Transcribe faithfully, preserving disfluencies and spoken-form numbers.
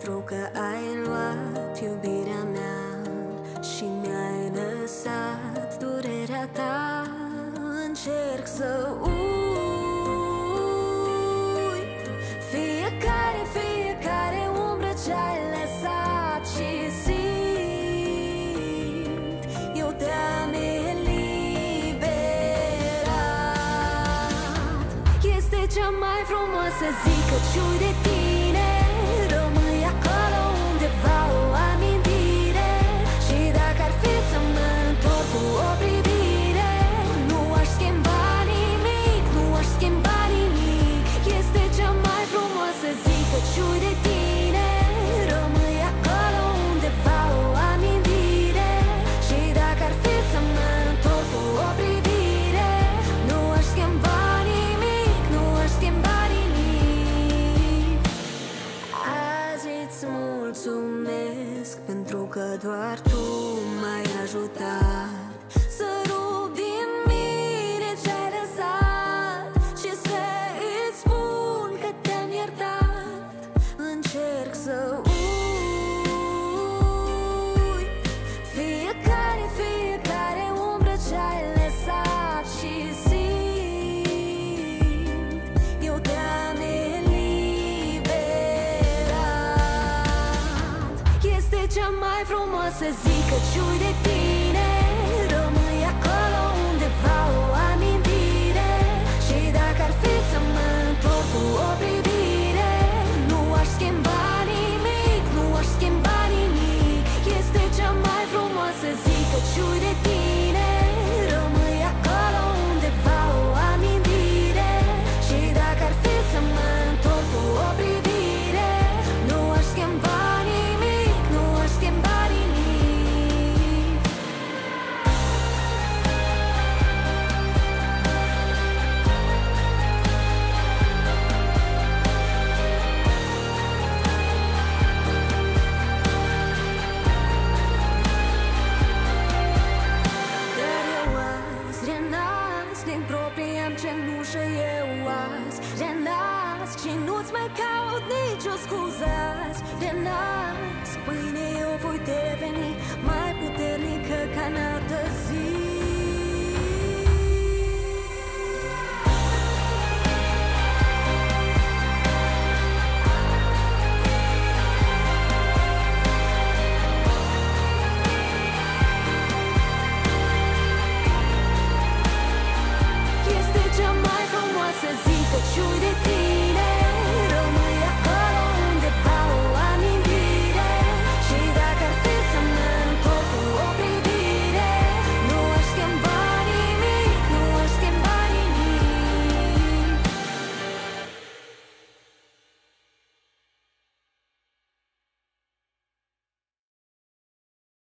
Pentru că ai luat iubirea mea și mi-ai lăsat durerea ta. Încerc să uit fiecare, fiecare umbră ce-ai lăsat și simt eu te-am eliberat. Este cea mai frumoasă zi Crăciun de tine. Rămâi acolo undeva o amintire. Și dacă ar fi să mă întorc cu o privire, nu aș schimba nimic, nu aș schimba nimic. Este cea mai frumoasă zi Crăciun de tine. Rămâi acolo undeva o amintire. Și dacă ar fi să mă întorc cu o privire, nu aș schimba nimic, nu aș schimba nimic. Azi îți mulțumesc pentru că doar tu m-ai ajutat să rup din mine ce-ai lăsat și să îți spun că te-am iertat. Încerc să uit fiecare, fiecare umbră ce-ai lăsat și simt eu te-am eliberat. Este cea mai frumoasă zi Crăciun de tine. Rămâi acolo undeva o amintire. Și dacă ar fi să mă întorc cu o privire, nu aș schimba nimic, nu aș schimba nimic. Este cea mai frumoasă zi Crăciun de tine. Rămâi acolo undeva o amintire. Și dacă ar fi să mă întorc cu o privire, nu aș schimba nimic, nu aș schimba nimic. Dar eu azi renasc din propria-mi cenușă. Eu azi renasc și nu-ți mai caut nicio scuză azi. Renasc, pâine eu voi deveni mai puternică ca în altă zi. Este cea mai frumoasă zi Crăciun de tine.